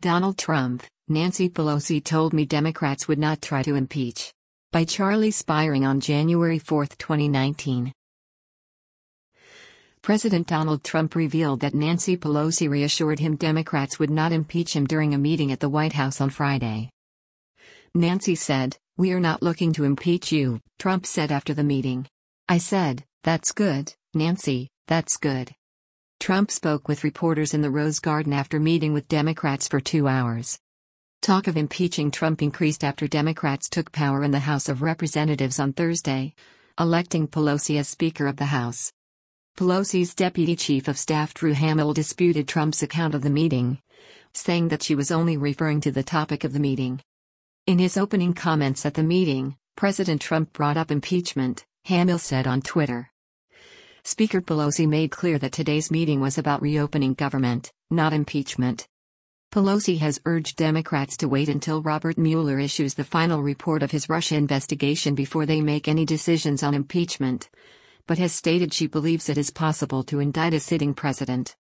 Donald Trump, Nancy Pelosi told me Democrats would not try to impeach. By Charlie Spiring on January 4, 2019. President Donald Trump revealed that Nancy Pelosi reassured him Democrats would not impeach him during a meeting at the White House on Friday. Nancy said, "We are not looking to impeach you," Trump said after the meeting. "I said, that's good, Nancy, that's good." Trump spoke with reporters in the Rose Garden after meeting with Democrats for 2 hours. Talk of impeaching Trump increased after Democrats took power in the House of Representatives on Thursday, electing Pelosi as Speaker of the House. Pelosi's Deputy Chief of Staff Drew Hamill disputed Trump's account of the meeting, saying that she was only referring to the topic of the meeting. In his opening comments at the meeting, President Trump brought up impeachment, Hamill said on Twitter. Speaker Pelosi made clear that today's meeting was about reopening government, not impeachment. Pelosi has urged Democrats to wait until Robert Mueller issues the final report of his Russia investigation before they make any decisions on impeachment, but has stated she believes it is possible to indict a sitting president.